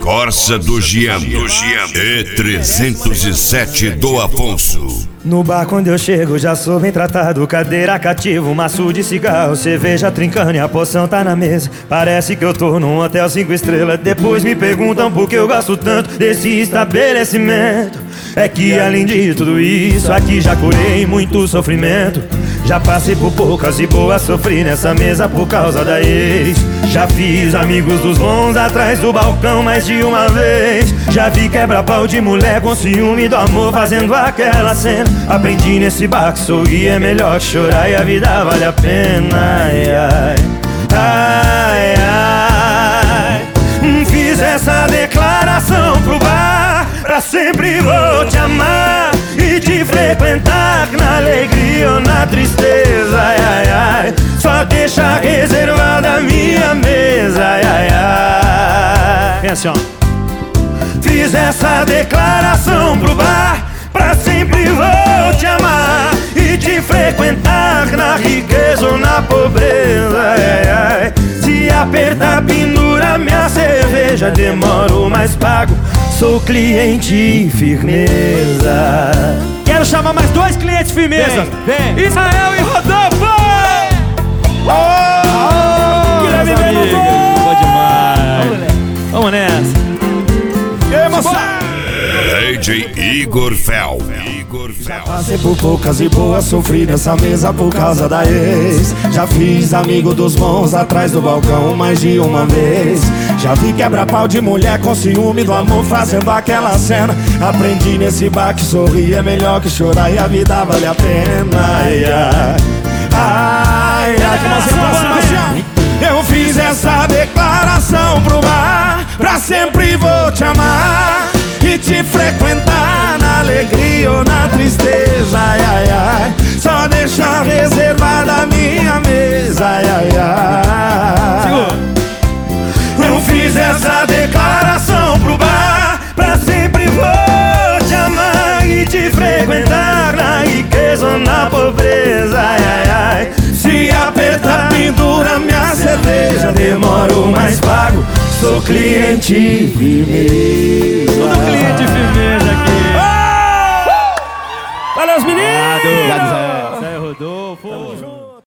Corsa do Giano e 307 do Afonso. No bar quando eu chego já sou bem tratado. Cadeira cativa, um maço de cigarro, cerveja trincando e a poção tá na mesa. Parece que eu tô num hotel 5 estrelas. Depois me perguntam por que eu gosto tanto desse estabelecimento. É que além de tudo isso, aqui já curei muito sofrimento. Já passei por poucas e boas, sofri nessa mesa por causa da ex. Já fiz amigos dos bons atrás do balcão mais de uma vez. Já vi quebra-pau de mulher com ciúme do amor fazendo aquela cena. Aprendi nesse bar que sorrir é melhor que chorar e a vida vale a pena. Ai, ai, ai, ai. Fiz essa declaração pro bar: pra sempre vou te amar e te frequentar, na alegria ou na tristeza. Ai, ai, ai, só deixa reservada a minha mesa. Ai, ai, ai. Vem assim, ó. Fiz essa declaração pro bar: pra sempre vou te amar e te frequentar, na riqueza ou na pobreza. Ai, ai. Se apertar, pendura minha cerveja, demoro mas pago, sou cliente firmeza. Quero chamar mais 2 clientes firmeza. Vem. Israel e Rodolfo. Guilherme Benuto. Bom demais. Vamos nessa. E aí, moçada? DJ Igor Fel. Passei por poucas e boas, sofri nessa mesa por causa da ex. Já fiz amigo dos bons atrás do balcão mais de uma vez. Já vi quebra-pau de mulher com ciúme do amor fazendo aquela cena. Aprendi nesse bar que sorrir é melhor que chorar e a vida vale a pena. Ai, ai, ai, ai. Eu fiz essa declaração pro bar: pra sempre vou te amar e te frequentar, na alegria ou na tristeza. Ai, ai, ai, só deixar reservada a minha mesa. Ai, ai, ai. Eu fiz essa declaração pro bar: pra sempre vou te amar e te frequentar, na riqueza ou na pobreza. Ai, ai, ai. Se apertar, pendura minha cerveja, demoro mas pago, sou cliente firmeza. Tudo cliente firmeza aqui. Valeu, os meninos! Obrigado.